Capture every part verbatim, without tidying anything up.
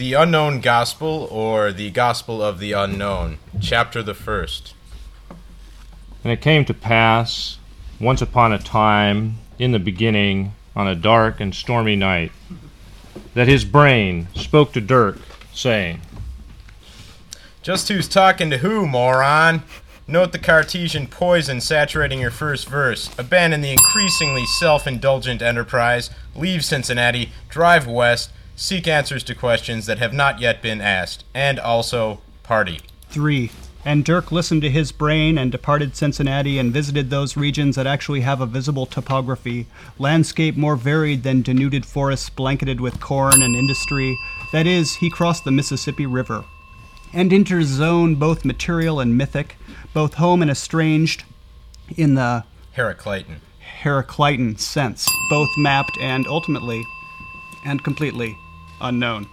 The Unknown Gospel, or the Gospel of the Unknown, Chapter the First. And it came to pass, once upon a time, in the beginning, on a dark and stormy night, that his brain spoke to Dirk, saying, Just who's talking to who, moron? Note the Cartesian poison saturating your first verse. Abandon the increasingly self-indulgent enterprise. Leave Cincinnati. Drive west. Seek answers to questions that have not yet been asked. And also, party. Three. And Dirk listened to his brain and departed Cincinnati and visited those regions that actually have a visible topography, landscape more varied than denuded forests blanketed with corn and industry. That is, he crossed the Mississippi River and entered a zone both material and mythic, both home and estranged in the Heraclitan. Heraclitan sense, both mapped and ultimately and completely unknown.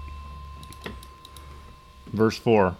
Verse four.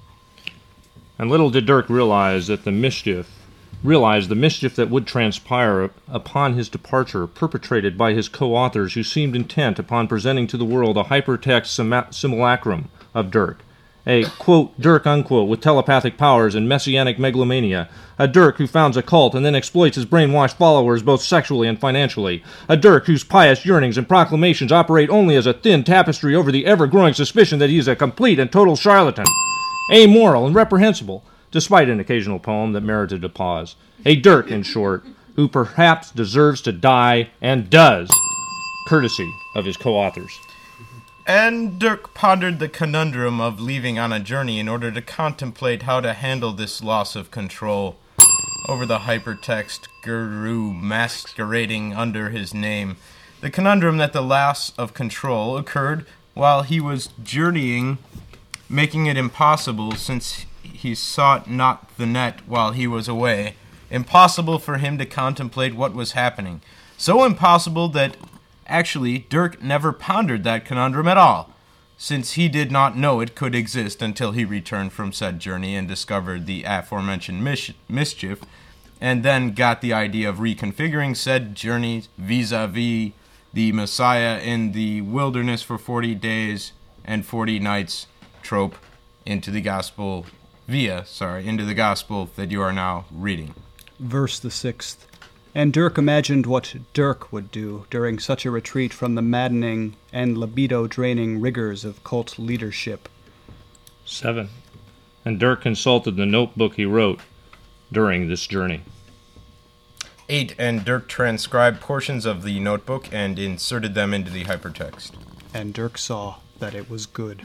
And little did Dirk realize that the mischief, realize the mischief that would transpire upon his departure, perpetrated by his co-authors who seemed intent upon presenting to the world a hypertext sim- simulacrum of Dirk. A, quote, Dirk, unquote, with telepathic powers and messianic megalomania. A Dirk who founds a cult and then exploits his brainwashed followers both sexually and financially. A Dirk whose pious yearnings and proclamations operate only as a thin tapestry over the ever-growing suspicion that he is a complete and total charlatan. Amoral and reprehensible, despite an occasional poem that merited a pause. A Dirk, in short, who perhaps deserves to die, and does, courtesy of his co-authors. And Dirk pondered the conundrum of leaving on a journey in order to contemplate how to handle this loss of control over the hypertext guru masquerading under his name. The conundrum that the loss of control occurred while he was journeying, making it impossible, since he sought not the net while he was away, impossible for him to contemplate what was happening. So impossible that, actually, Dirk never pondered that conundrum at all, since he did not know it could exist until he returned from said journey and discovered the aforementioned mis- mischief, and then got the idea of reconfiguring said journey vis-a-vis the Messiah in the wilderness for forty days and forty nights trope into the gospel via, sorry, into the gospel that you are now reading. Verse the sixth. And Dirk imagined what Dirk would do during such a retreat from the maddening and libido-draining rigors of cult leadership. Seven. And Dirk consulted the notebook he wrote during this journey. Eight. And Dirk transcribed portions of the notebook and inserted them into the hypertext. And Dirk saw that it was good.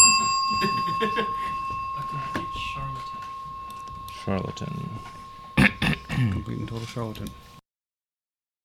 A complete charlatan. Charlatan. Complete and total charlatan.